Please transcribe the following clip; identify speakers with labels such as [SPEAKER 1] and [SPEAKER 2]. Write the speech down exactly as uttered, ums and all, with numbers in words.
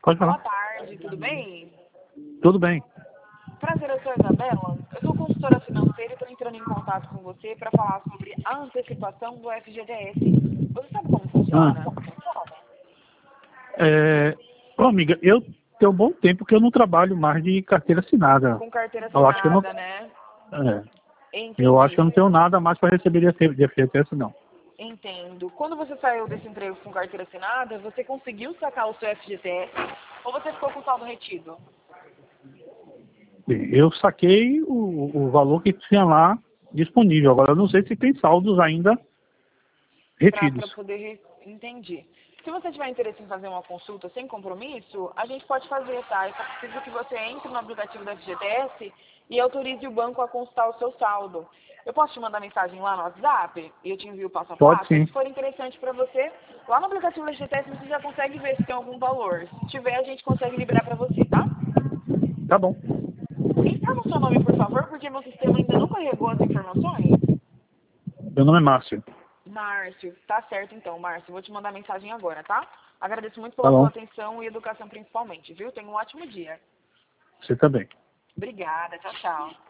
[SPEAKER 1] Pode
[SPEAKER 2] Boa
[SPEAKER 1] falar.
[SPEAKER 2] tarde, tudo bem?
[SPEAKER 1] Tudo bem.
[SPEAKER 2] Prazer, eu sou a Isabela. Eu sou consultora financeira e estou entrando em contato com você para falar sobre a antecipação do F G T S. Você sabe como
[SPEAKER 1] Ah,
[SPEAKER 2] funciona?
[SPEAKER 1] é... Ô, amiga, eu tenho um bom tempo que eu não trabalho mais de carteira assinada.
[SPEAKER 2] Com carteira
[SPEAKER 1] Eu acho que eu não...
[SPEAKER 2] assinada, né?
[SPEAKER 1] É, eu acho
[SPEAKER 2] Entendi.
[SPEAKER 1] que eu não tenho nada mais para receber de de F G T S, não.
[SPEAKER 2] Entendo. Quando você saiu desse emprego com carteira assinada, você conseguiu sacar o seu F G T S ou você ficou com saldo retido?
[SPEAKER 1] Bem, eu saquei o, o valor que tinha lá disponível. Agora, eu não sei se tem saldos ainda
[SPEAKER 2] Para
[SPEAKER 1] retidos.
[SPEAKER 2] poder... re- Entendi. Se você tiver interesse em fazer uma consulta sem compromisso, a gente pode fazer, tá? Eu só preciso que você entre no aplicativo da F G T S e autorize o banco a consultar o seu saldo. Eu posso te mandar mensagem lá no WhatsApp e eu te envio o passo a
[SPEAKER 1] Pode
[SPEAKER 2] passo?
[SPEAKER 1] sim.
[SPEAKER 2] Se for interessante para você, lá no aplicativo da F G T S você já consegue ver se tem algum valor. Se tiver, a gente consegue liberar para você, tá?
[SPEAKER 1] Tá bom.
[SPEAKER 2] Informa o seu nome, por favor, porque meu sistema ainda não carregou as informações.
[SPEAKER 1] Meu nome é Márcio.
[SPEAKER 2] Márcio, tá certo então, Márcio. Vou te mandar mensagem agora, tá? Agradeço muito
[SPEAKER 1] Tá
[SPEAKER 2] pela sua
[SPEAKER 1] bom.
[SPEAKER 2] atenção e educação principalmente, viu? Tenha um ótimo dia.
[SPEAKER 1] Você também.
[SPEAKER 2] Obrigada, tchau, tchau.